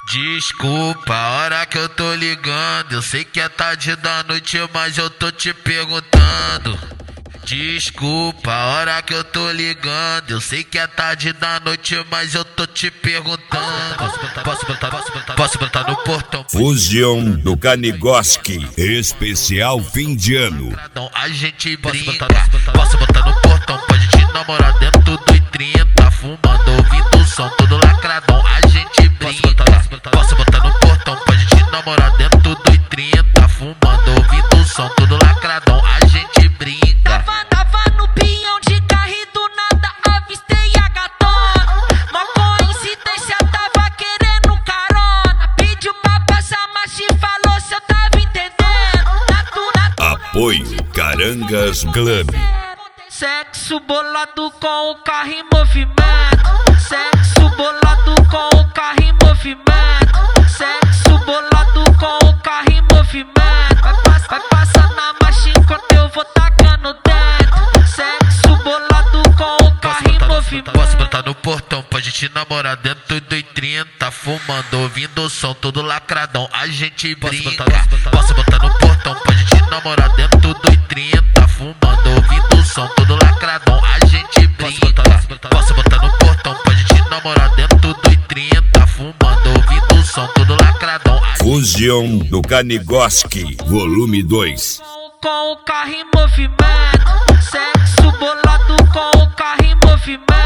Desculpa a hora que eu tô ligando, eu sei que é tarde da noite, mas eu tô te perguntando. Desculpa a hora que eu tô ligando, eu sei que é tarde da noite, mas eu tô te perguntando. Posso botar no portão? Fusion do Kanigoski, especial fim de ano. A gente brinca. Posso botar no portão? Pode te namorar dentro do 30, fumando, ouvindo o som todo lacradão. A gente brinca. Posso botar no portão? Pode te namorar dentro do 30, fumando, ouvindo o som todo lacradão. A gente brinca. Tava no pinhão de carro e do nada avistei a gatona. Mó coincidência, tava querendo carona. Pediu pra passar, mas te falou se eu tava entendendo. Apoio Carangas Club. Sexo bolado com o carro em movimento. Sexo bolado com o carro em movimento. Sexo bolado com o carro em movimento. Vai passar na marcha enquanto eu vou tacando dentro. Sexo bolado com o carro em movimento. Posso botar no portão? Pode te namorar dentro do 30, fumando, ouvindo o som todo lacradão. A gente brinca. Posso botar no portão? Pode te namorar dentro do 30, fumando, ouvindo o som todo lacradão. A gente brinca. Posso botar no portão? Pode te namorar dentro do 30, fumando, ouvindo o som todo lacradão. Fusion do Kanigoski, volume 2. Com o carro em movimento. Sexo bolado com o carro em movimento.